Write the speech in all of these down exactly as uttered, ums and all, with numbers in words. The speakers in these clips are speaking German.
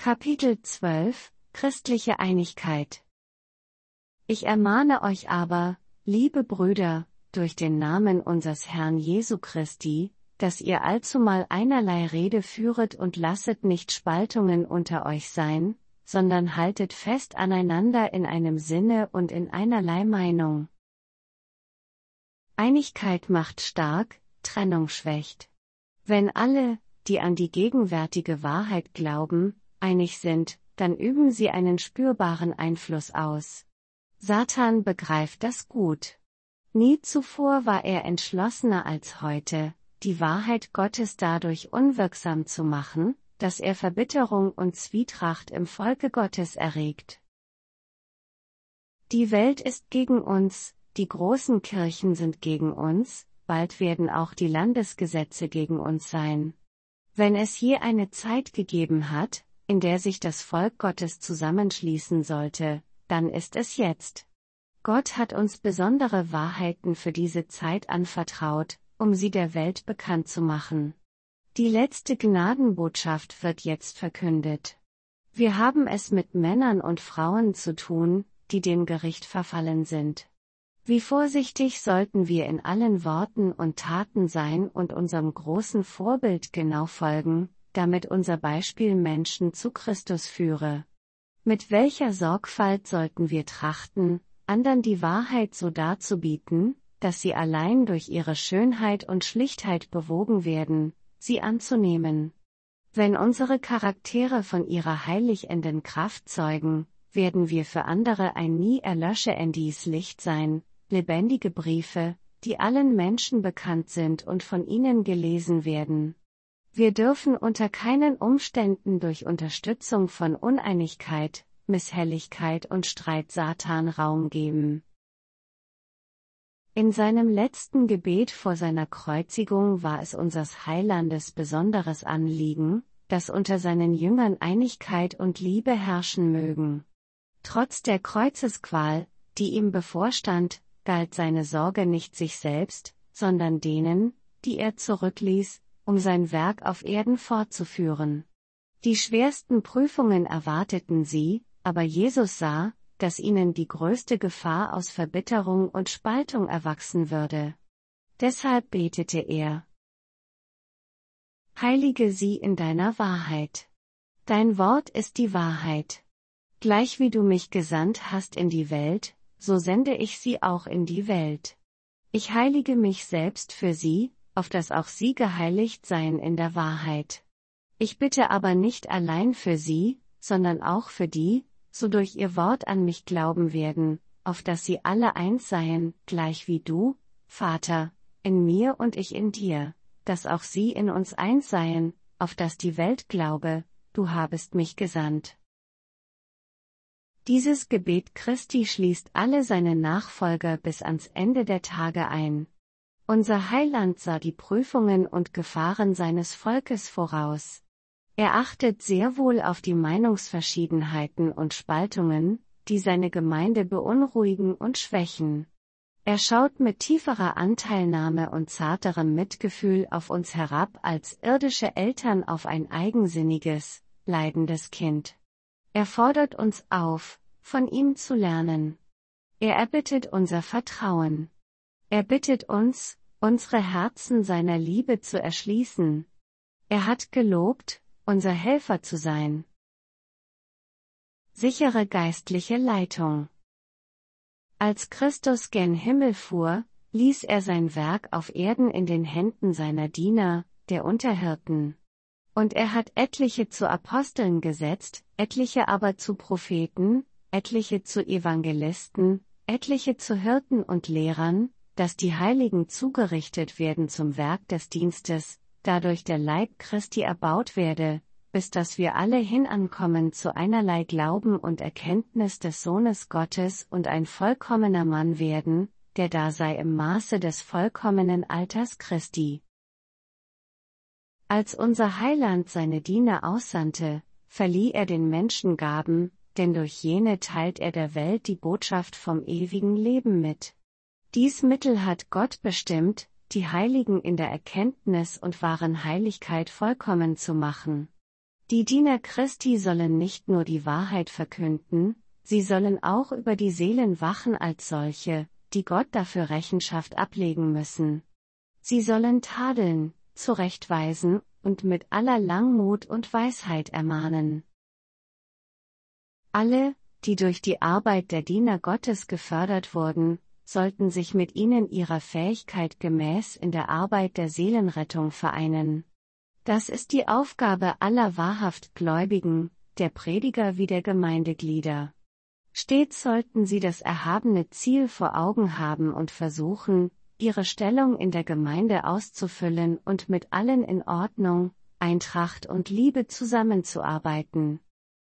Kapitel zwölf Christliche Einigkeit. Ich ermahne euch aber, liebe Brüder, durch den Namen unseres Herrn Jesu Christi, dass ihr allzumal einerlei Rede führet und lasset nicht Spaltungen unter euch sein, sondern haltet fest aneinander in einem Sinne und in einerlei Meinung. Einigkeit macht stark, Trennung schwächt. Wenn alle, die an die gegenwärtige Wahrheit glauben, einig sind, dann üben sie einen spürbaren Einfluss aus. Satan begreift das gut. Nie zuvor war er entschlossener als heute, die Wahrheit Gottes dadurch unwirksam zu machen, dass er Verbitterung und Zwietracht im Volke Gottes erregt. Die Welt ist gegen uns, die großen Kirchen sind gegen uns, bald werden auch die Landesgesetze gegen uns sein. Wenn es je eine Zeit gegeben hat, in der sich das Volk Gottes zusammenschließen sollte, dann ist es jetzt. Gott hat uns besondere Wahrheiten für diese Zeit anvertraut, um sie der Welt bekannt zu machen. Die letzte Gnadenbotschaft wird jetzt verkündet. Wir haben es mit Männern und Frauen zu tun, die dem Gericht verfallen sind. Wie vorsichtig sollten wir in allen Worten und Taten sein und unserem großen Vorbild genau folgen, damit unser Beispiel Menschen zu Christus führe. Mit welcher Sorgfalt sollten wir trachten, andern die Wahrheit so darzubieten, dass sie allein durch ihre Schönheit und Schlichtheit bewogen werden, sie anzunehmen. Wenn unsere Charaktere von ihrer heiligenden Kraft zeugen, werden wir für andere ein nie erlöschendes Licht sein, lebendige Briefe, die allen Menschen bekannt sind und von ihnen gelesen werden. Wir dürfen unter keinen Umständen durch Unterstützung von Uneinigkeit, Misshelligkeit und Streit Satan Raum geben. In seinem letzten Gebet vor seiner Kreuzigung war es unseres Heilandes besonderes Anliegen, dass unter seinen Jüngern Einigkeit und Liebe herrschen mögen. Trotz der Kreuzesqual, die ihm bevorstand, galt seine Sorge nicht sich selbst, sondern denen, die er zurückließ, um sein Werk auf Erden fortzuführen. Die schwersten Prüfungen erwarteten sie, aber Jesus sah, dass ihnen die größte Gefahr aus Verbitterung und Spaltung erwachsen würde. Deshalb betete er: Heilige sie in deiner Wahrheit. Dein Wort ist die Wahrheit. Gleich wie du mich gesandt hast in die Welt, so sende ich sie auch in die Welt. Ich heilige mich selbst für sie, auf dass auch sie geheiligt seien in der Wahrheit. Ich bitte aber nicht allein für sie, sondern auch für die, so durch ihr Wort an mich glauben werden, auf dass sie alle eins seien, gleich wie du, Vater, in mir und ich in dir, dass auch sie in uns eins seien, auf dass die Welt glaube, du habest mich gesandt. Dieses Gebet Christi schließt alle seine Nachfolger bis ans Ende der Tage ein. Unser Heiland sah die Prüfungen und Gefahren seines Volkes voraus. Er achtet sehr wohl auf die Meinungsverschiedenheiten und Spaltungen, die seine Gemeinde beunruhigen und schwächen. Er schaut mit tieferer Anteilnahme und zarterem Mitgefühl auf uns herab als irdische Eltern auf ein eigensinniges, leidendes Kind. Er fordert uns auf, von ihm zu lernen. Er erbittet unser Vertrauen. Er bittet uns, unsere Herzen seiner Liebe zu erschließen. Er hat gelobt, unser Helfer zu sein. Sichere geistliche Leitung. Als Christus gen Himmel fuhr, ließ er sein Werk auf Erden in den Händen seiner Diener, der Unterhirten. Und er hat etliche zu Aposteln gesetzt, etliche aber zu Propheten, etliche zu Evangelisten, etliche zu Hirten und Lehrern, dass die Heiligen zugerichtet werden zum Werk des Dienstes, dadurch der Leib Christi erbaut werde, bis dass wir alle hinankommen zu einerlei Glauben und Erkenntnis des Sohnes Gottes und ein vollkommener Mann werden, der da sei im Maße des vollkommenen Alters Christi. Als unser Heiland seine Diener aussandte, verlieh er den Menschen Gaben, denn durch jene teilt er der Welt die Botschaft vom ewigen Leben mit. Dies Mittel hat Gott bestimmt, die Heiligen in der Erkenntnis und wahren Heiligkeit vollkommen zu machen. Die Diener Christi sollen nicht nur die Wahrheit verkünden, sie sollen auch über die Seelen wachen als solche, die Gott dafür Rechenschaft ablegen müssen. Sie sollen tadeln, zurechtweisen und mit aller Langmut und Weisheit ermahnen. Alle, die durch die Arbeit der Diener Gottes gefördert wurden, sollten sich mit ihnen ihrer Fähigkeit gemäß in der Arbeit der Seelenrettung vereinen. Das ist die Aufgabe aller wahrhaft Gläubigen, der Prediger wie der Gemeindeglieder. Stets sollten sie das erhabene Ziel vor Augen haben und versuchen, ihre Stellung in der Gemeinde auszufüllen und mit allen in Ordnung, Eintracht und Liebe zusammenzuarbeiten.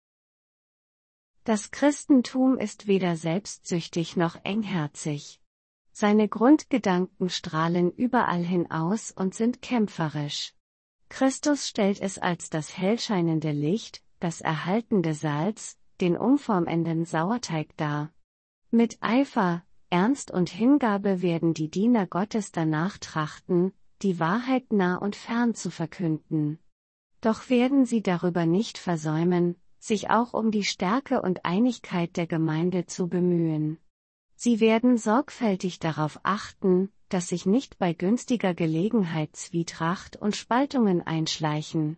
Das Christentum ist weder selbstsüchtig noch engherzig. Seine Grundgedanken strahlen überall hin aus und sind kämpferisch. Christus stellt es als das hellscheinende Licht, das erhaltende Salz, den umformenden Sauerteig dar. Mit Eifer, Ernst und Hingabe werden die Diener Gottes danach trachten, die Wahrheit nah und fern zu verkünden. Doch werden sie darüber nicht versäumen, sich auch um die Stärke und Einigkeit der Gemeinde zu bemühen. Sie werden sorgfältig darauf achten, dass sich nicht bei günstiger Gelegenheit Zwietracht und Spaltungen einschleichen.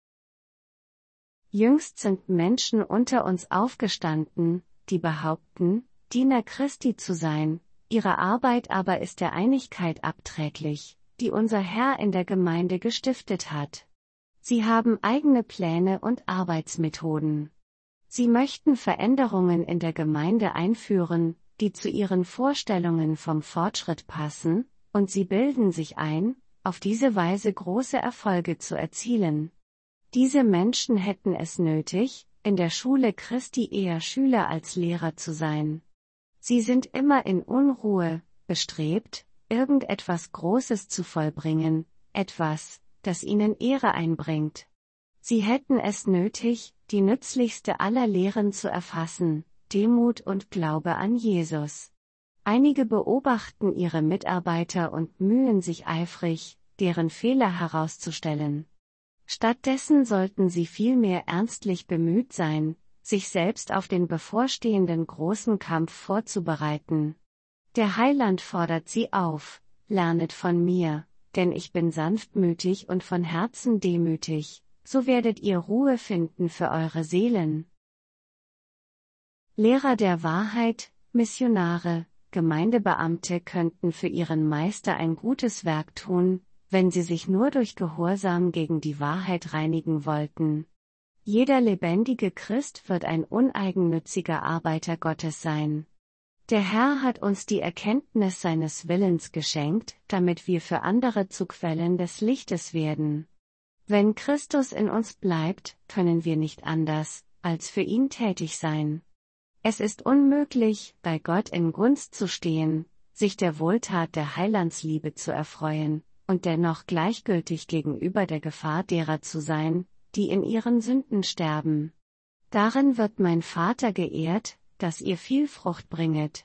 Jüngst sind Menschen unter uns aufgestanden, die behaupten, Diener Christi zu sein, ihre Arbeit aber ist der Einigkeit abträglich, die unser Herr in der Gemeinde gestiftet hat. Sie haben eigene Pläne und Arbeitsmethoden. Sie möchten Veränderungen in der Gemeinde einführen, die zu ihren Vorstellungen vom Fortschritt passen, und sie bilden sich ein, auf diese Weise große Erfolge zu erzielen. Diese Menschen hätten es nötig, in der Schule Christi eher Schüler als Lehrer zu sein. Sie sind immer in Unruhe, bestrebt, irgendetwas Großes zu vollbringen, etwas, das ihnen Ehre einbringt. Sie hätten es nötig, die nützlichste aller Lehren zu erfassen, Demut und Glaube an Jesus. Einige beobachten ihre Mitarbeiter und mühen sich eifrig, deren Fehler herauszustellen. Stattdessen sollten sie vielmehr ernstlich bemüht sein, sich selbst auf den bevorstehenden großen Kampf vorzubereiten. Der Heiland fordert sie auf: Lernet von mir, denn ich bin sanftmütig und von Herzen demütig, so werdet ihr Ruhe finden für eure Seelen. Lehrer der Wahrheit, Missionare, Gemeindebeamte könnten für ihren Meister ein gutes Werk tun, wenn sie sich nur durch Gehorsam gegen die Wahrheit reinigen wollten. Jeder lebendige Christ wird ein uneigennütziger Arbeiter Gottes sein. Der Herr hat uns die Erkenntnis seines Willens geschenkt, damit wir für andere zu Quellen des Lichtes werden. Wenn Christus in uns bleibt, können wir nicht anders, als für ihn tätig sein. Es ist unmöglich, bei Gott in Gunst zu stehen, sich der Wohltat der Heilandsliebe zu erfreuen, und dennoch gleichgültig gegenüber der Gefahr derer zu sein, die in ihren Sünden sterben. Darin wird mein Vater geehrt, dass ihr viel Frucht bringet.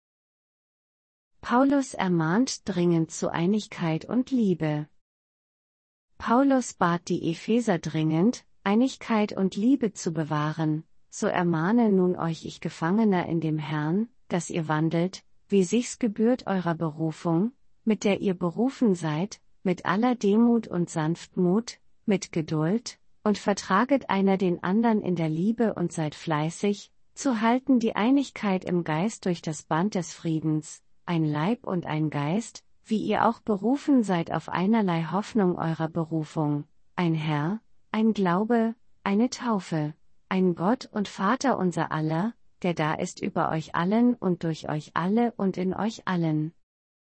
Paulus ermahnt dringend zu Einigkeit und Liebe. Paulus bat die Epheser dringend, Einigkeit und Liebe zu bewahren, so ermahne nun euch ich Gefangener in dem Herrn, dass ihr wandelt, wie sich's gebührt eurer Berufung, mit der ihr berufen seid, mit aller Demut und Sanftmut, mit Geduld, und vertraget einer den andern in der Liebe und seid fleißig, zu halten die Einigkeit im Geist durch das Band des Friedens, ein Leib und ein Geist, wie ihr auch berufen seid auf einerlei Hoffnung eurer Berufung, ein Herr, ein Glaube, eine Taufe, ein Gott und Vater unser aller, der da ist über euch allen und durch euch alle und in euch allen.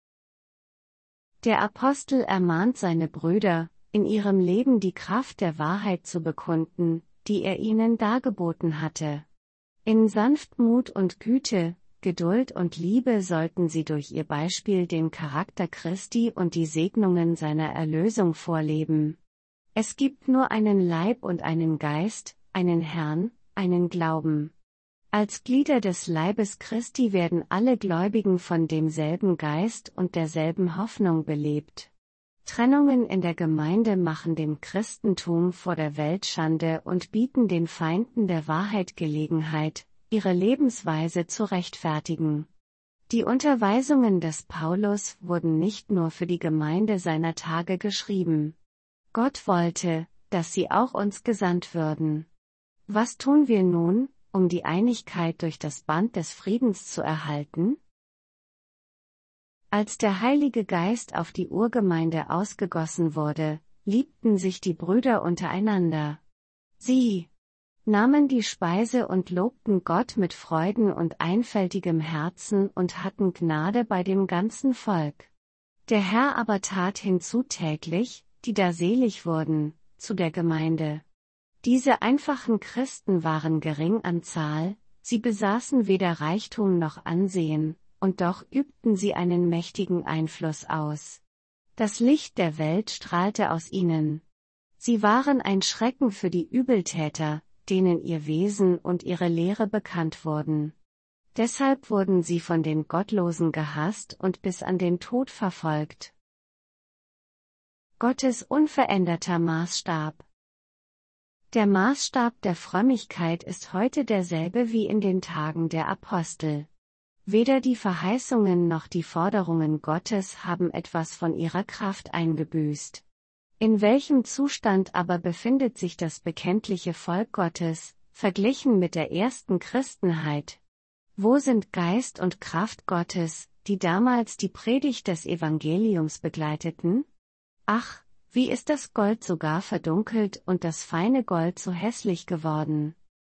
Der Apostel ermahnt seine Brüder, in ihrem Leben die Kraft der Wahrheit zu bekunden, die er ihnen dargeboten hatte. In Sanftmut und Güte, Geduld und Liebe sollten sie durch ihr Beispiel den Charakter Christi und die Segnungen seiner Erlösung vorleben. Es gibt nur einen Leib und einen Geist, einen Herrn, einen Glauben. Als Glieder des Leibes Christi werden alle Gläubigen von demselben Geist und derselben Hoffnung belebt. Trennungen in der Gemeinde machen dem Christentum vor der Welt Schande und bieten den Feinden der Wahrheit Gelegenheit, ihre Lebensweise zu rechtfertigen. Die Unterweisungen des Paulus wurden nicht nur für die Gemeinde seiner Tage geschrieben. Gott wollte, dass sie auch uns gesandt würden. Was tun wir nun, um die Einigkeit durch das Band des Friedens zu erhalten? Als der Heilige Geist auf die Urgemeinde ausgegossen wurde, liebten sich die Brüder untereinander. Sie nahmen die Speise und lobten Gott mit Freuden und einfältigem Herzen und hatten Gnade bei dem ganzen Volk. Der Herr aber tat hinzu täglich, die da selig wurden, zu der Gemeinde. Diese einfachen Christen waren gering an Zahl, sie besaßen weder Reichtum noch Ansehen, und doch übten sie einen mächtigen Einfluss aus. Das Licht der Welt strahlte aus ihnen. Sie waren ein Schrecken für die Übeltäter, denen ihr Wesen und ihre Lehre bekannt wurden. Deshalb wurden sie von den Gottlosen gehasst und bis an den Tod verfolgt. Gottes unveränderter Maßstab. Der Maßstab der Frömmigkeit ist heute derselbe wie in den Tagen der Apostel. Weder die Verheißungen noch die Forderungen Gottes haben etwas von ihrer Kraft eingebüßt. In welchem Zustand aber befindet sich das bekenntliche Volk Gottes, verglichen mit der ersten Christenheit? Wo sind Geist und Kraft Gottes, die damals die Predigt des Evangeliums begleiteten? Ach, wie ist das Gold sogar verdunkelt und das feine Gold so hässlich geworden?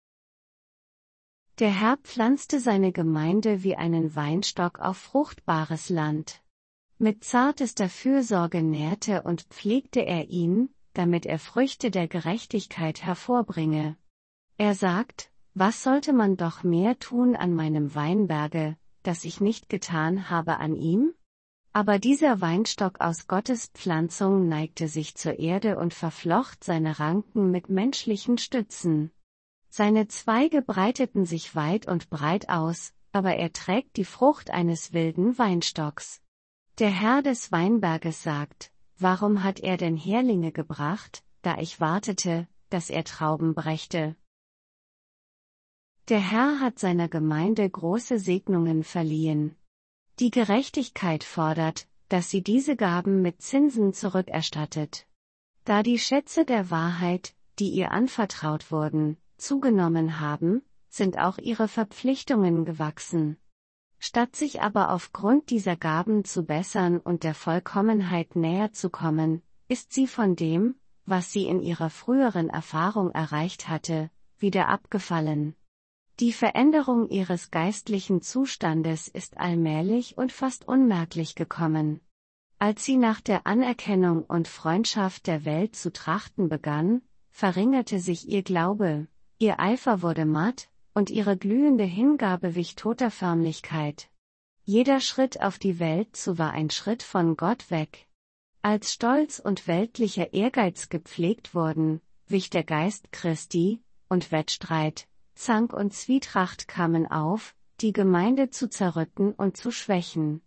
Der Herr pflanzte seine Gemeinde wie einen Weinstock auf fruchtbares Land. Mit zartester Fürsorge nährte und pflegte er ihn, damit er Früchte der Gerechtigkeit hervorbringe. Er sagt, was sollte man doch mehr tun an meinem Weinberge, das ich nicht getan habe an ihm? Aber dieser Weinstock aus Gottes Pflanzung neigte sich zur Erde und verflocht seine Ranken mit menschlichen Stützen. Seine Zweige breiteten sich weit und breit aus, aber er trägt die Frucht eines wilden Weinstocks. Der Herr des Weinberges sagt, warum hat er denn Herlinge gebracht, da ich wartete, dass er Trauben brächte? Der Herr hat seiner Gemeinde große Segnungen verliehen. Die Gerechtigkeit fordert, dass sie diese Gaben mit Zinsen zurückerstattet. Da die Schätze der Wahrheit, die ihr anvertraut wurden, zugenommen haben, sind auch ihre Verpflichtungen gewachsen. Statt sich aber aufgrund dieser Gaben zu bessern und der Vollkommenheit näher zu kommen, ist sie von dem, was sie in ihrer früheren Erfahrung erreicht hatte, wieder abgefallen. Die Veränderung ihres geistlichen Zustandes ist allmählich und fast unmerklich gekommen. Als sie nach der Anerkennung und Freundschaft der Welt zu trachten begann, verringerte sich ihr Glaube, ihr Eifer wurde matt, und ihre glühende Hingabe wich toter Förmlichkeit. Jeder Schritt auf die Welt zu war ein Schritt von Gott weg. Als Stolz und weltlicher Ehrgeiz gepflegt wurden, wich der Geist Christi, und Wettstreit, Zank und Zwietracht kamen auf, die Gemeinde zu zerrütten und zu schwächen.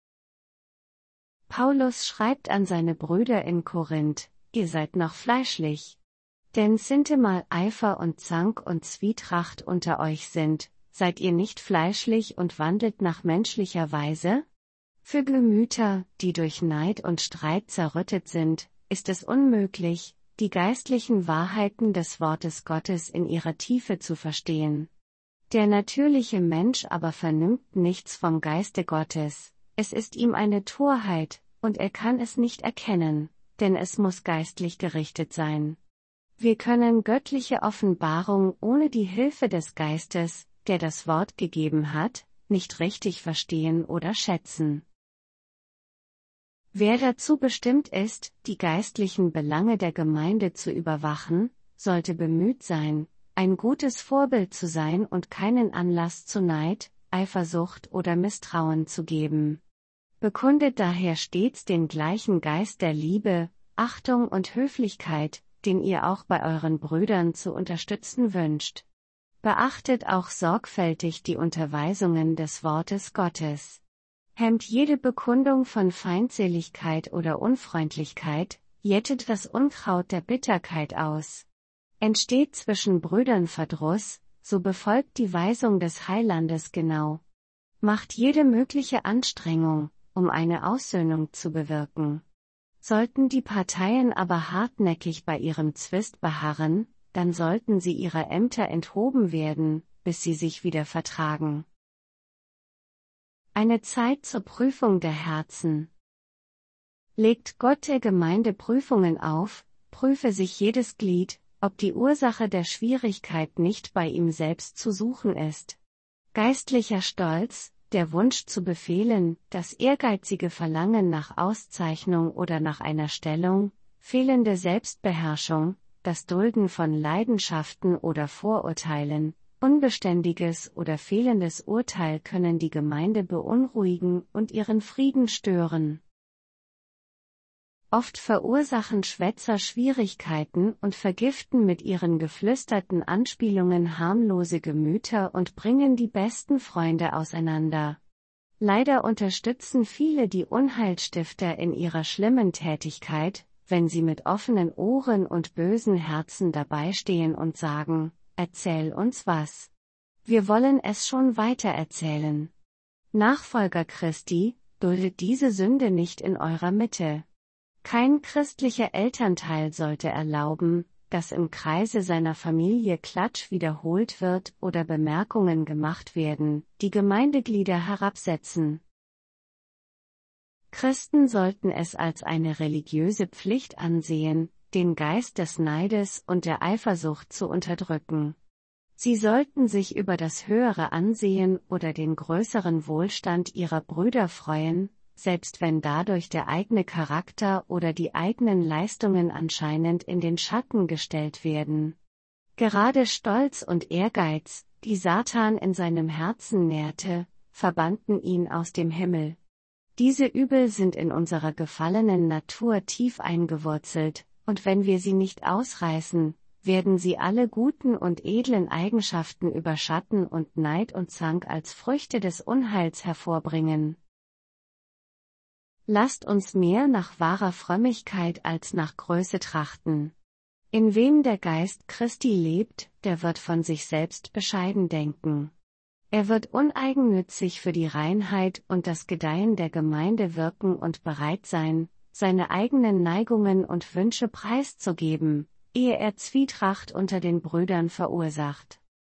Paulus schreibt an seine Brüder in Korinth, ihr seid noch fleischlich. Denn sintemal Eifer und Zank und Zwietracht unter euch sind, seid ihr nicht fleischlich und wandelt nach menschlicher Weise? Für Gemüter, die durch Neid und Streit zerrüttet sind, ist es unmöglich, die geistlichen Wahrheiten des Wortes Gottes in ihrer Tiefe zu verstehen. Der natürliche Mensch aber vernimmt nichts vom Geiste Gottes, es ist ihm eine Torheit, und er kann es nicht erkennen, denn es muss geistlich gerichtet sein. Wir können göttliche Offenbarung ohne die Hilfe des Geistes, der das Wort gegeben hat, nicht richtig verstehen oder schätzen. Wer dazu bestimmt ist, die geistlichen Belange der Gemeinde zu überwachen, sollte bemüht sein, ein gutes Vorbild zu sein und keinen Anlass zu Neid, Eifersucht oder Misstrauen zu geben. Bekundet daher stets den gleichen Geist der Liebe, Achtung und Höflichkeit, den ihr auch bei euren Brüdern zu unterstützen wünscht. Beachtet auch sorgfältig die Unterweisungen des Wortes Gottes. hemmt jede Bekundung von Feindseligkeit oder Unfreundlichkeit, jettet das Unkraut der Bitterkeit aus. Entsteht zwischen Brüdern Verdruss, so befolgt die Weisung des Heilandes genau. Macht jede mögliche Anstrengung, um eine Aussöhnung zu bewirken. Sollten die Parteien aber hartnäckig bei ihrem Zwist beharren, dann sollten sie ihrer Ämter enthoben werden, bis sie sich wieder vertragen. Eine Zeit zur Prüfung der Herzen. Legt Gott der Gemeinde Prüfungen auf, prüfe sich jedes Glied, ob die Ursache der Schwierigkeit nicht bei ihm selbst zu suchen ist. Geistlicher Stolz, der Wunsch zu befehlen, das ehrgeizige Verlangen nach Auszeichnung oder nach einer Stellung, fehlende Selbstbeherrschung, das Dulden von Leidenschaften oder Vorurteilen, unbeständiges oder fehlendes Urteil können die Gemeinde beunruhigen und ihren Frieden stören. Oft verursachen Schwätzer Schwierigkeiten und vergiften mit ihren geflüsterten Anspielungen harmlose Gemüter und bringen die besten Freunde auseinander. Leider unterstützen viele die Unheilstifter in ihrer schlimmen Tätigkeit, wenn sie mit offenen Ohren und bösen Herzen dabeistehen und sagen: Erzähl uns was. Wir wollen es schon weitererzählen. Nachfolger Christi, duldet diese Sünde nicht in eurer Mitte. Kein christlicher Elternteil sollte erlauben, dass im Kreise seiner Familie Klatsch wiederholt wird oder Bemerkungen gemacht werden, die Gemeindeglieder herabsetzen. Christen sollten es als eine religiöse Pflicht ansehen, den Geist des Neides und der Eifersucht zu unterdrücken. Sie sollten sich über das höhere Ansehen oder den größeren Wohlstand ihrer Brüder freuen, selbst wenn dadurch der eigene Charakter oder die eigenen Leistungen anscheinend in den Schatten gestellt werden. Gerade Stolz und Ehrgeiz, die Satan in seinem Herzen nährte, verbannten ihn aus dem Himmel. Diese Übel sind in unserer gefallenen Natur tief eingewurzelt, und wenn wir sie nicht ausreißen, werden sie alle guten und edlen Eigenschaften überschatten und Neid und Zank als Früchte des Unheils hervorbringen. Lasst uns mehr nach wahrer Frömmigkeit als nach Größe trachten. In wem der Geist Christi lebt, der wird von sich selbst bescheiden denken. Er wird uneigennützig für die Reinheit und das Gedeihen der Gemeinde wirken und bereit sein, seine eigenen Neigungen und Wünsche preiszugeben, ehe er Zwietracht unter den Brüdern verursacht.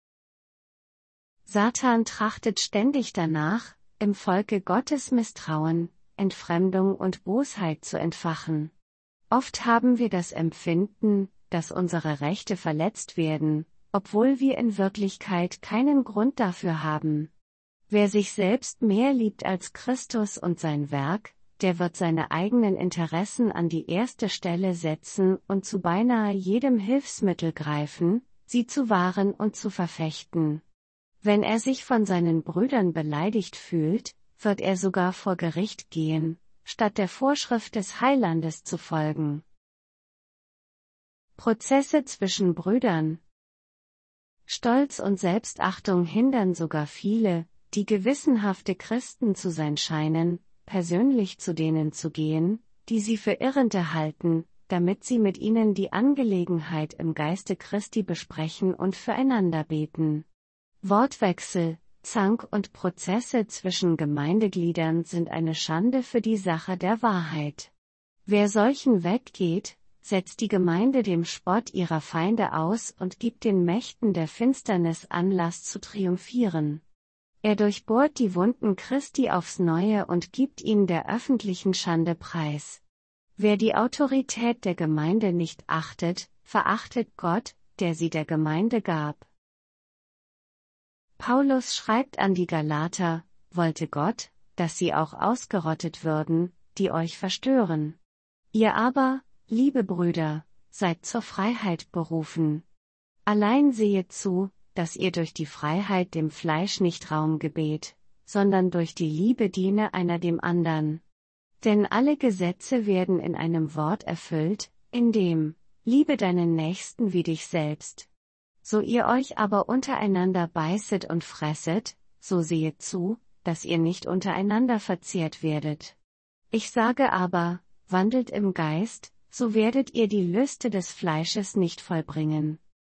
Satan trachtet ständig danach, im Volke Gottes Misstrauen, Entfremdung und Bosheit zu entfachen. Oft haben wir das Empfinden, dass unsere Rechte verletzt werden, obwohl wir in Wirklichkeit keinen Grund dafür haben. Wer sich selbst mehr liebt als Christus und sein Werk, der wird seine eigenen Interessen an die erste Stelle setzen und zu beinahe jedem Hilfsmittel greifen, sie zu wahren und zu verfechten. Wenn er sich von seinen Brüdern beleidigt fühlt, wird er sogar vor Gericht gehen, statt der Vorschrift des Heilandes zu folgen. Prozesse zwischen Brüdern. Stolz und Selbstachtung hindern sogar viele, die gewissenhafte Christen zu sein scheinen, persönlich zu denen zu gehen, die sie für Irrende halten, damit sie mit ihnen die Angelegenheit im Geiste Christi besprechen und füreinander beten. Wortwechsel, Zank und Prozesse zwischen Gemeindegliedern sind eine Schande für die Sache der Wahrheit. Wer solchen weggeht, setzt die Gemeinde dem Spott ihrer Feinde aus und gibt den Mächten der Finsternis Anlass zu triumphieren. Er durchbohrt die Wunden Christi aufs Neue und gibt ihnen der öffentlichen Schande preis. Wer die Autorität der Gemeinde nicht achtet, verachtet Gott, der sie der Gemeinde gab. Paulus schreibt an die Galater: Wollte Gott, dass sie auch ausgerottet würden, die euch verstören. Ihr aber, liebe Brüder, seid zur Freiheit berufen. Allein sehet zu, dass ihr durch die Freiheit dem Fleisch nicht Raum gebet, sondern durch die Liebe diene einer dem andern. Denn alle Gesetze werden in einem Wort erfüllt, in dem: Liebe deinen Nächsten wie dich selbst. So ihr euch aber untereinander beißet und fresset, so sehet zu, dass ihr nicht untereinander verzehrt werdet. Ich sage aber, wandelt im Geist, so werdet ihr die Lüste des Fleisches nicht vollbringen.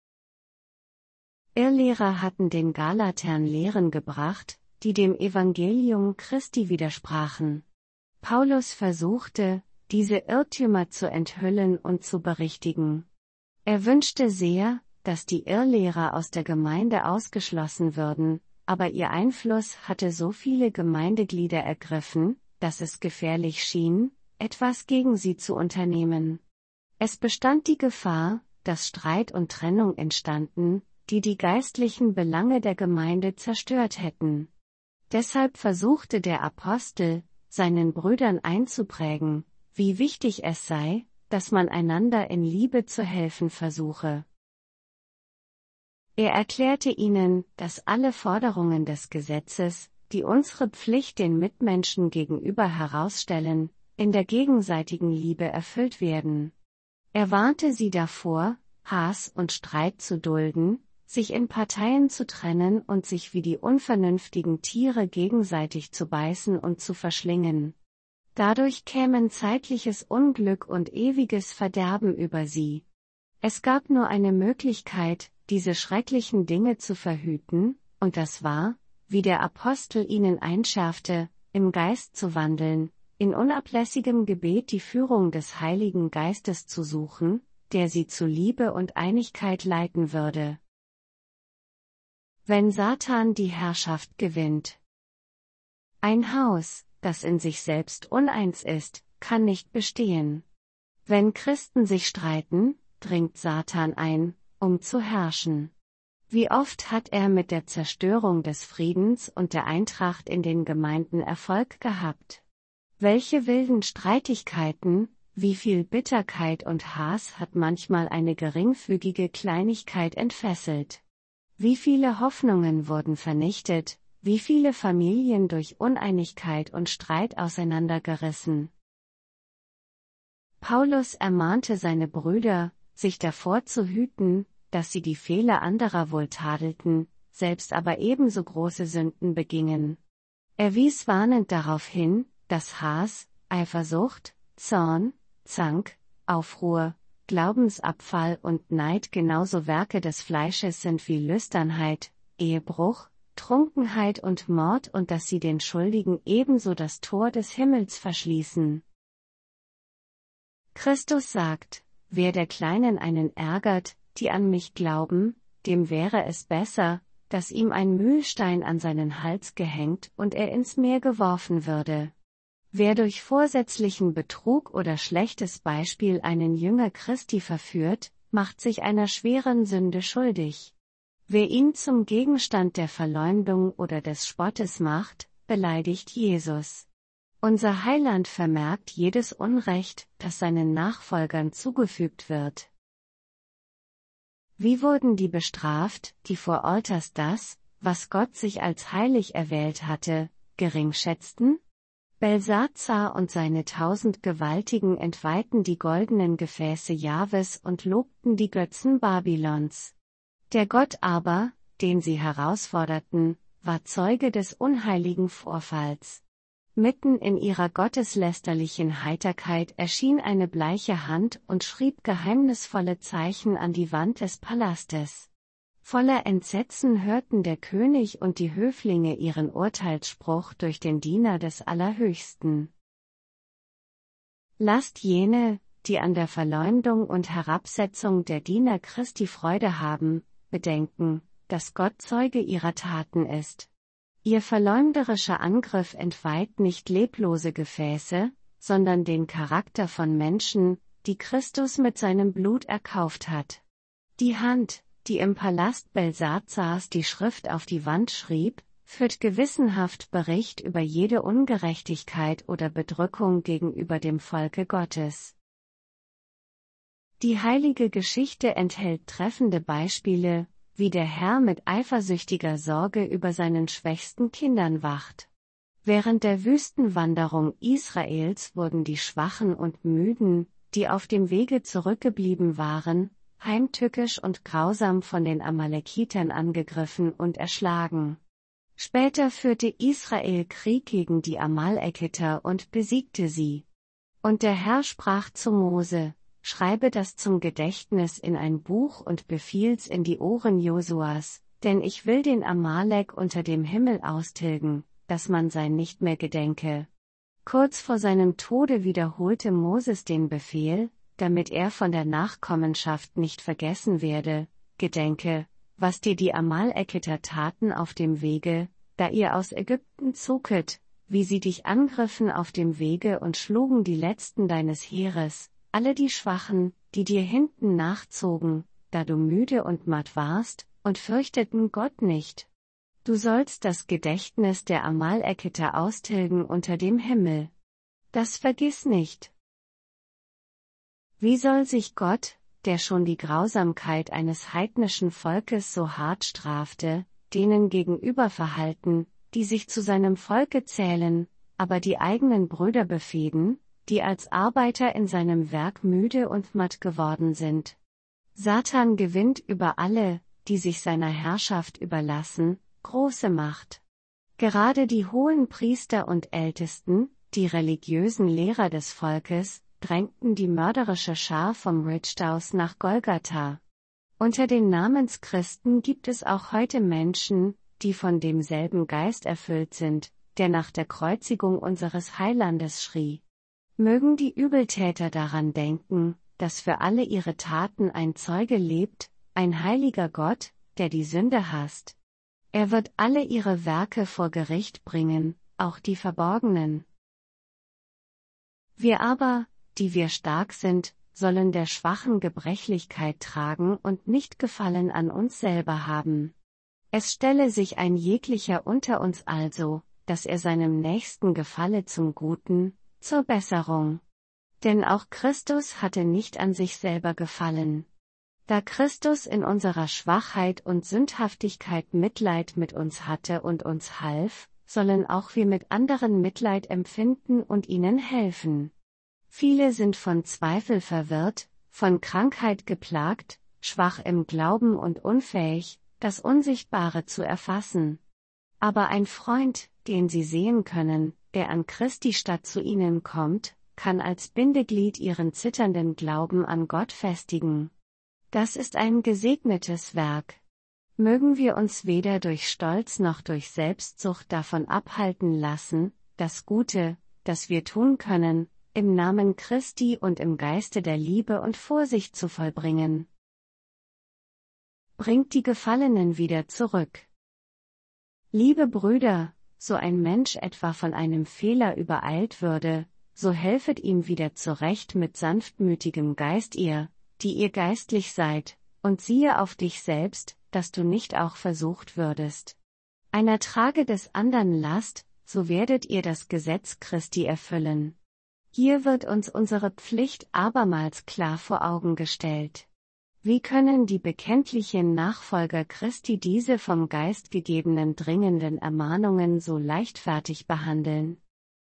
Irrlehrer hatten den Galatern Lehren gebracht, die dem Evangelium Christi widersprachen. Paulus versuchte, diese Irrtümer zu enthüllen und zu berichtigen. Er wünschte sehr, dass die Irrlehrer aus der Gemeinde ausgeschlossen würden, aber ihr Einfluss hatte so viele Gemeindeglieder ergriffen, dass es gefährlich schien, etwas gegen sie zu unternehmen. Es bestand die Gefahr, dass Streit und Trennung entstanden, die die geistlichen Belange der Gemeinde zerstört hätten. Deshalb versuchte der Apostel, seinen Brüdern einzuprägen, wie wichtig es sei, dass man einander in Liebe zu helfen versuche. Er erklärte ihnen, dass alle Forderungen des Gesetzes, die unsere Pflicht den Mitmenschen gegenüber herausstellen, in der gegenseitigen Liebe erfüllt werden. Er warnte sie davor, Hass und Streit zu dulden, sich in Parteien zu trennen und sich wie die unvernünftigen Tiere gegenseitig zu beißen und zu verschlingen. Dadurch kämen zeitliches Unglück und ewiges Verderben über sie. Es gab nur eine Möglichkeit, diese schrecklichen Dinge zu verhüten, und das war, wie der Apostel ihnen einschärfte, im Geist zu wandeln, in unablässigem Gebet die Führung des Heiligen Geistes zu suchen, der sie zu Liebe und Einigkeit leiten würde. Wenn Satan die Herrschaft gewinnt. Ein Haus, das in sich selbst uneins ist, kann nicht bestehen. Wenn Christen sich streiten, dringt Satan ein, um zu herrschen. Wie oft hat er mit der Zerstörung des Friedens und der Eintracht in den Gemeinden Erfolg gehabt? Welche wilden Streitigkeiten, wie viel Bitterkeit und Hass hat manchmal eine geringfügige Kleinigkeit entfesselt? Wie viele Hoffnungen wurden vernichtet, wie viele Familien durch Uneinigkeit und Streit auseinandergerissen? Paulus ermahnte seine Brüder, sich davor zu hüten, dass sie die Fehler anderer wohl tadelten, selbst aber ebenso große Sünden begingen. Er wies warnend darauf hin, dass Hass, Eifersucht, Zorn, Zank, Aufruhr, Glaubensabfall und Neid genauso Werke des Fleisches sind wie Lüsternheit, Ehebruch, Trunkenheit und Mord und dass sie den Schuldigen ebenso das Tor des Himmels verschließen. Christus sagt, wer der Kleinen einen ärgert, die an mich glauben, dem wäre es besser, dass ihm ein Mühlstein an seinen Hals gehängt und er ins Meer geworfen würde. Wer durch vorsätzlichen Betrug oder schlechtes Beispiel einen Jünger Christi verführt, macht sich einer schweren Sünde schuldig. Wer ihn zum Gegenstand der Verleumdung oder des Spottes macht, beleidigt Jesus. Unser Heiland vermerkt jedes Unrecht, das seinen Nachfolgern zugefügt wird. Wie wurden die bestraft, die vor Altars das, was Gott sich als heilig erwählt hatte, geringschätzten? Belsazar und seine tausend Gewaltigen entweihten die goldenen Gefäße Jahwes und lobten die Götzen Babylons. Der Gott aber, den sie herausforderten, war Zeuge des unheiligen Vorfalls. Mitten in ihrer gotteslästerlichen Heiterkeit erschien eine bleiche Hand und schrieb geheimnisvolle Zeichen an die Wand des Palastes. Voller Entsetzen hörten der König und die Höflinge ihren Urteilsspruch durch den Diener des Allerhöchsten. Lasst jene, die an der Verleumdung und Herabsetzung der Diener Christi Freude haben, bedenken, dass Gott Zeuge ihrer Taten ist. Ihr verleumderischer Angriff entweiht nicht leblose Gefäße, sondern den Charakter von Menschen, die Christus mit seinem Blut erkauft hat. Die Hand, die im Palast Belsazars die Schrift auf die Wand schrieb, führt gewissenhaft Bericht über jede Ungerechtigkeit oder Bedrückung gegenüber dem Volke Gottes. Die heilige Geschichte enthält treffende Beispiele, wie der Herr mit eifersüchtiger Sorge über seinen schwächsten Kindern wacht. Während der Wüstenwanderung Israels wurden die Schwachen und Müden, die auf dem Wege zurückgeblieben waren, heimtückisch und grausam von den Amalekitern angegriffen und erschlagen. Später führte Israel Krieg gegen die Amalekiter und besiegte sie. Und der Herr sprach zu Mose: Schreibe das zum Gedächtnis in ein Buch und befiehl's in die Ohren Josuas, denn ich will den Amalek unter dem Himmel austilgen, dass man sein nicht mehr gedenke. Kurz vor seinem Tode wiederholte Moses den Befehl, damit er von der Nachkommenschaft nicht vergessen werde: Gedenke, was dir die Amalekiter taten auf dem Wege, da ihr aus Ägypten zoget, wie sie dich angriffen auf dem Wege und schlugen die Letzten deines Heeres, alle die Schwachen, die dir hinten nachzogen, da du müde und matt warst, und fürchteten Gott nicht. Du sollst das Gedächtnis der Amalekiter austilgen unter dem Himmel. Das vergiss nicht. Wie soll sich Gott, der schon die Grausamkeit eines heidnischen Volkes so hart strafte, denen gegenüber verhalten, die sich zu seinem Volke zählen, aber die eigenen Brüder befehden, die als Arbeiter in seinem Werk müde und matt geworden sind? Satan gewinnt über alle, die sich seiner Herrschaft überlassen, große Macht. Gerade die hohen Priester und Ältesten, die religiösen Lehrer des Volkes, drängten die mörderische Schar vom Richthaus nach Golgatha. Unter den Namenschristen gibt es auch heute Menschen, die von demselben Geist erfüllt sind, der nach der Kreuzigung unseres Heilandes schrie. Mögen die Übeltäter daran denken, dass für alle ihre Taten ein Zeuge lebt, ein heiliger Gott, der die Sünde hasst. Er wird alle ihre Werke vor Gericht bringen, auch die verborgenen. Wir aber, die wir stark sind, sollen der schwachen Gebrechlichkeit tragen und nicht Gefallen an uns selber haben. Es stelle sich ein jeglicher unter uns also, dass er seinem Nächsten gefalle zum Guten, zur Besserung. Denn auch Christus hatte nicht an sich selber gefallen. Da Christus in unserer Schwachheit und Sündhaftigkeit Mitleid mit uns hatte und uns half, sollen auch wir mit anderen Mitleid empfinden und ihnen helfen. Viele sind von Zweifel verwirrt, von Krankheit geplagt, schwach im Glauben und unfähig, das Unsichtbare zu erfassen. Aber ein Freund, den sie sehen können, der an Christi statt zu ihnen kommt, kann als Bindeglied ihren zitternden Glauben an Gott festigen. Das ist ein gesegnetes Werk. Mögen wir uns weder durch Stolz noch durch Selbstsucht davon abhalten lassen, das Gute, das wir tun können, im Namen Christi und im Geiste der Liebe und Vorsicht zu vollbringen. Bringt die Gefallenen wieder zurück. Liebe Brüder, so ein Mensch etwa von einem Fehler übereilt würde, so helfet ihm wieder zurecht mit sanftmütigem Geist ihr, die ihr geistlich seid, und siehe auf dich selbst, dass du nicht auch versucht würdest. Einer trage des andern Last, so werdet ihr das Gesetz Christi erfüllen. Hier wird uns unsere Pflicht abermals klar vor Augen gestellt. Wie können die bekenntlichen Nachfolger Christi diese vom Geist gegebenen dringenden Ermahnungen so leichtfertig behandeln?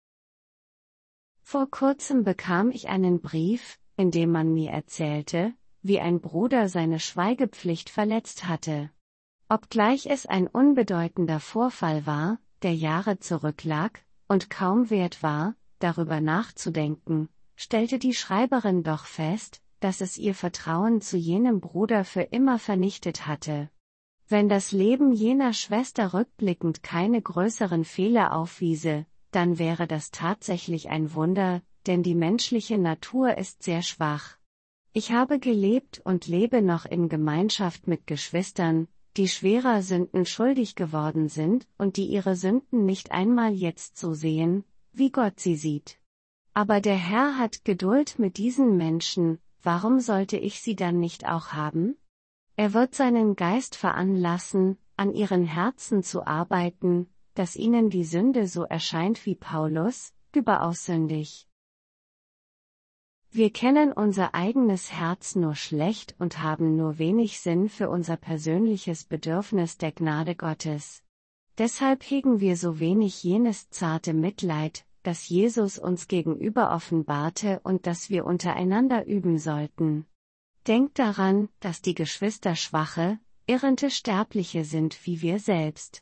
Vor kurzem bekam ich einen Brief, in dem man mir erzählte, wie ein Bruder seine Schweigepflicht verletzt hatte. Obgleich es ein unbedeutender Vorfall war, der Jahre zurücklag, und kaum wert war, darüber nachzudenken, stellte die Schreiberin doch fest, dass es ihr Vertrauen zu jenem Bruder für immer vernichtet hatte. Wenn das Leben jener Schwester rückblickend keine größeren Fehler aufwiese, dann wäre das tatsächlich ein Wunder, denn die menschliche Natur ist sehr schwach. Ich habe gelebt und lebe noch in Gemeinschaft mit Geschwistern, die schwerer Sünden schuldig geworden sind und die ihre Sünden nicht einmal jetzt so sehen, wie Gott sie sieht. Aber der Herr hat Geduld mit diesen Menschen, warum sollte ich sie dann nicht auch haben? Er wird seinen Geist veranlassen, an ihren Herzen zu arbeiten, dass ihnen die Sünde so erscheint wie Paulus, überaus sündig. Wir kennen unser eigenes Herz nur schlecht und haben nur wenig Sinn für unser persönliches Bedürfnis der Gnade Gottes. Deshalb hegen wir so wenig jenes zarte Mitleid, das Jesus uns gegenüber offenbarte und das wir untereinander üben sollten. Denkt daran, dass die Geschwister schwache, irrende Sterbliche sind wie wir selbst.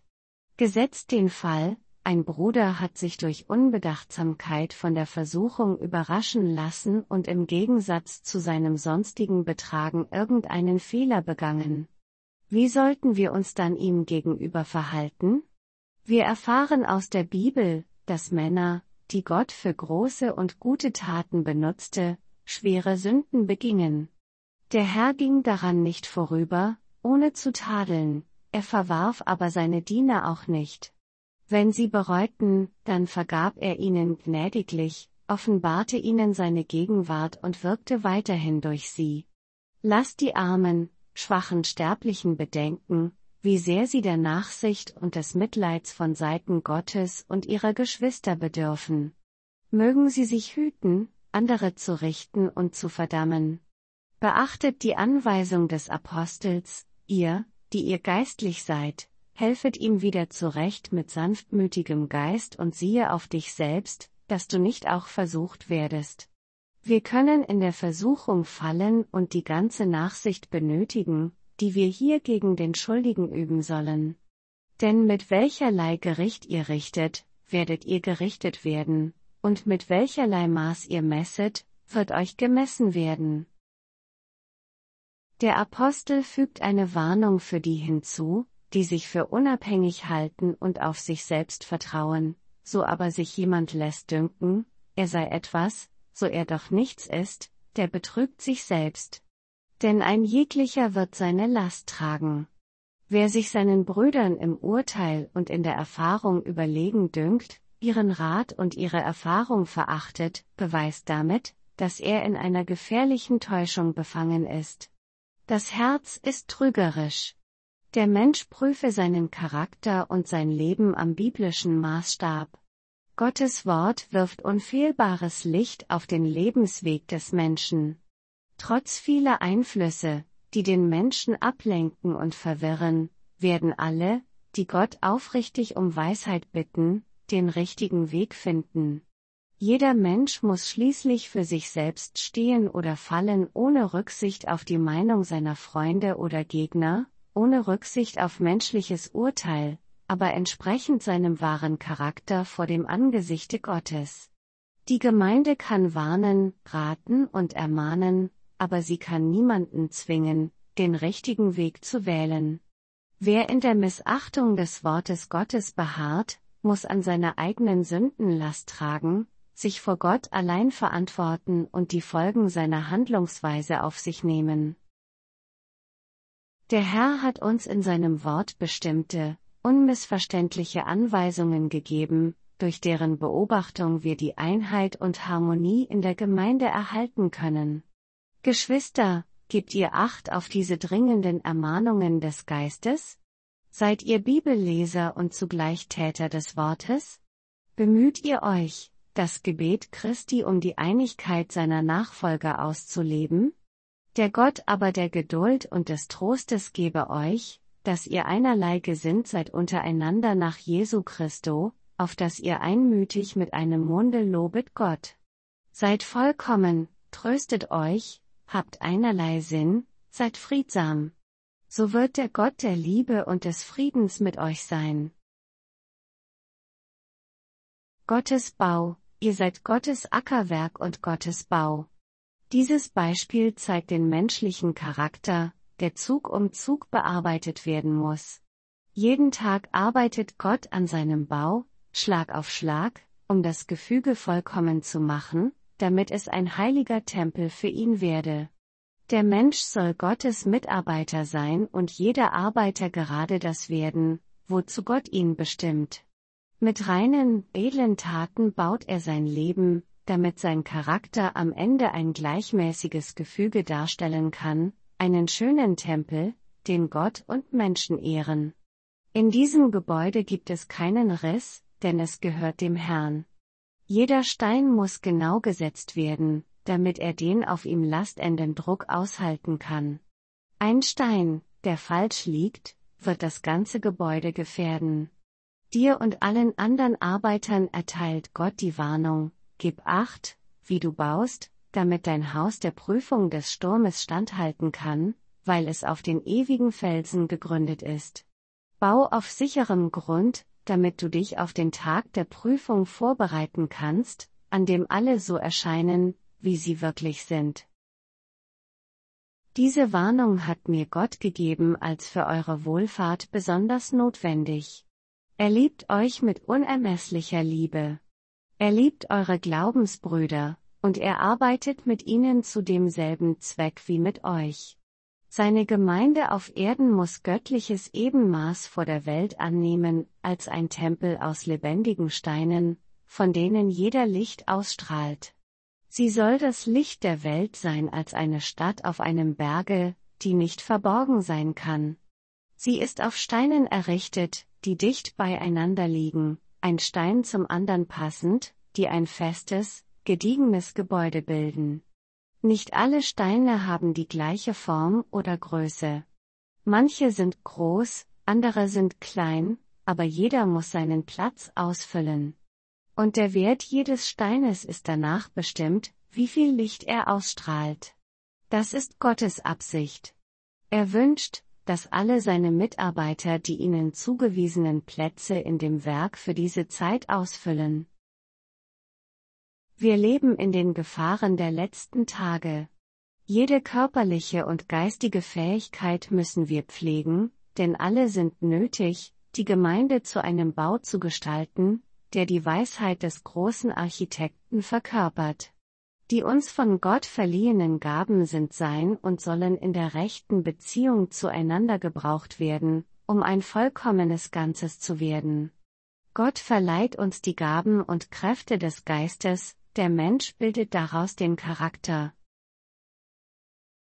Gesetzt den Fall, ein Bruder hat sich durch Unbedachtsamkeit von der Versuchung überraschen lassen und im Gegensatz zu seinem sonstigen Betragen irgendeinen Fehler begangen. Wie sollten wir uns dann ihm gegenüber verhalten? Wir erfahren aus der Bibel, dass Männer, die Gott für große und gute Taten benutzte, schwere Sünden begingen. Der Herr ging daran nicht vorüber, ohne zu tadeln, er verwarf aber seine Diener auch nicht. Wenn sie bereuten, dann vergab er ihnen gnädiglich, offenbarte ihnen seine Gegenwart und wirkte weiterhin durch sie. Lasst die armen, schwachen Sterblichen bedenken, wie sehr sie der Nachsicht und des Mitleids von Seiten Gottes und ihrer Geschwister bedürfen. Mögen sie sich hüten, andere zu richten und zu verdammen. Beachtet die Anweisung des Apostels, ihr, die ihr geistlich seid, helfet ihm wieder zurecht mit sanftmütigem Geist und siehe auf dich selbst, dass du nicht auch versucht werdest. Wir können in der Versuchung fallen und die ganze Nachsicht benötigen, die wir hier gegen den Schuldigen üben sollen. Denn mit welcherlei Gericht ihr richtet, werdet ihr gerichtet werden, und mit welcherlei Maß ihr messet, wird euch gemessen werden. Der Apostel fügt eine Warnung für die hinzu, die sich für unabhängig halten und auf sich selbst vertrauen, so aber sich jemand lässt dünken, er sei etwas, so er doch nichts ist, der betrügt sich selbst. Denn ein jeglicher wird seine Last tragen. Wer sich seinen Brüdern im Urteil und in der Erfahrung überlegen dünkt, ihren Rat und ihre Erfahrung verachtet, beweist damit, dass er in einer gefährlichen Täuschung befangen ist. Das Herz ist trügerisch. Der Mensch prüfe seinen Charakter und sein Leben am biblischen Maßstab. Gottes Wort wirft unfehlbares Licht auf den Lebensweg des Menschen. Trotz vieler Einflüsse, die den Menschen ablenken und verwirren, werden alle, die Gott aufrichtig um Weisheit bitten, den richtigen Weg finden. Jeder Mensch muss schließlich für sich selbst stehen oder fallen ohne Rücksicht auf die Meinung seiner Freunde oder Gegner, ohne Rücksicht auf menschliches Urteil, aber entsprechend seinem wahren Charakter vor dem Angesichte Gottes. Die Gemeinde kann warnen, raten und ermahnen, aber sie kann niemanden zwingen, den richtigen Weg zu wählen. Wer in der Missachtung des Wortes Gottes beharrt, muss an seiner eigenen Sündenlast tragen, sich vor Gott allein verantworten und die Folgen seiner Handlungsweise auf sich nehmen. Der Herr hat uns in seinem Wort bestimmte, unmissverständliche Anweisungen gegeben, durch deren Beobachtung wir die Einheit und Harmonie in der Gemeinde erhalten können. Geschwister, gebt ihr Acht auf diese dringenden Ermahnungen des Geistes? Seid ihr Bibelleser und zugleich Täter des Wortes? Bemüht ihr euch, das Gebet Christi um die Einigkeit seiner Nachfolger auszuleben? Der Gott aber der Geduld und des Trostes gebe euch, dass ihr einerlei gesinnt seid untereinander nach Jesu Christo, auf dass ihr einmütig mit einem Munde lobet Gott. Seid vollkommen, tröstet euch, habt einerlei Sinn, seid friedsam. So wird der Gott der Liebe und des Friedens mit euch sein. Gottes Bau, ihr seid Gottes Ackerwerk und Gottes Bau. Dieses Beispiel zeigt den menschlichen Charakter, der Zug um Zug bearbeitet werden muss. Jeden Tag arbeitet Gott an seinem Bau, Schlag auf Schlag, um das Gefüge vollkommen zu machen, damit es ein heiliger Tempel für ihn werde. Der Mensch soll Gottes Mitarbeiter sein und jeder Arbeiter gerade das werden, wozu Gott ihn bestimmt. Mit reinen, edlen Taten baut er sein Leben, damit sein Charakter am Ende ein gleichmäßiges Gefüge darstellen kann, einen schönen Tempel, den Gott und Menschen ehren. In diesem Gebäude gibt es keinen Riss, denn es gehört dem Herrn. Jeder Stein muss genau gesetzt werden, damit er den auf ihm lastenden Druck aushalten kann. Ein Stein, der falsch liegt, wird das ganze Gebäude gefährden. Dir und allen anderen Arbeitern erteilt Gott die Warnung, gib Acht, wie du baust, damit dein Haus der Prüfung des Sturmes standhalten kann, weil es auf den ewigen Felsen gegründet ist. Bau auf sicherem Grund, damit du dich auf den Tag der Prüfung vorbereiten kannst, an dem alle so erscheinen, wie sie wirklich sind. Diese Warnung hat mir Gott gegeben als für eure Wohlfahrt besonders notwendig. Er liebt euch mit unermesslicher Liebe. Er liebt eure Glaubensbrüder, und er arbeitet mit ihnen zu demselben Zweck wie mit euch. Seine Gemeinde auf Erden muss göttliches Ebenmaß vor der Welt annehmen, als ein Tempel aus lebendigen Steinen, von denen jeder Licht ausstrahlt. Sie soll das Licht der Welt sein als eine Stadt auf einem Berge, die nicht verborgen sein kann. Sie ist auf Steinen errichtet, die dicht beieinander liegen, ein Stein zum andern passend, die ein festes, gediegenes Gebäude bilden. Nicht alle Steine haben die gleiche Form oder Größe. Manche sind groß, andere sind klein, aber jeder muss seinen Platz ausfüllen. Und der Wert jedes Steines ist danach bestimmt, wie viel Licht er ausstrahlt. Das ist Gottes Absicht. Er wünscht, dass alle seine Mitarbeiter die ihnen zugewiesenen Plätze in dem Werk für diese Zeit ausfüllen. Wir leben in den Gefahren der letzten Tage. Jede körperliche und geistige Fähigkeit müssen wir pflegen, denn alle sind nötig, die Gemeinde zu einem Bau zu gestalten, der die Weisheit des großen Architekten verkörpert. Die uns von Gott verliehenen Gaben sind sein und sollen in der rechten Beziehung zueinander gebraucht werden, um ein vollkommenes Ganzes zu werden. Gott verleiht uns die Gaben und Kräfte des Geistes, der Mensch bildet daraus den Charakter,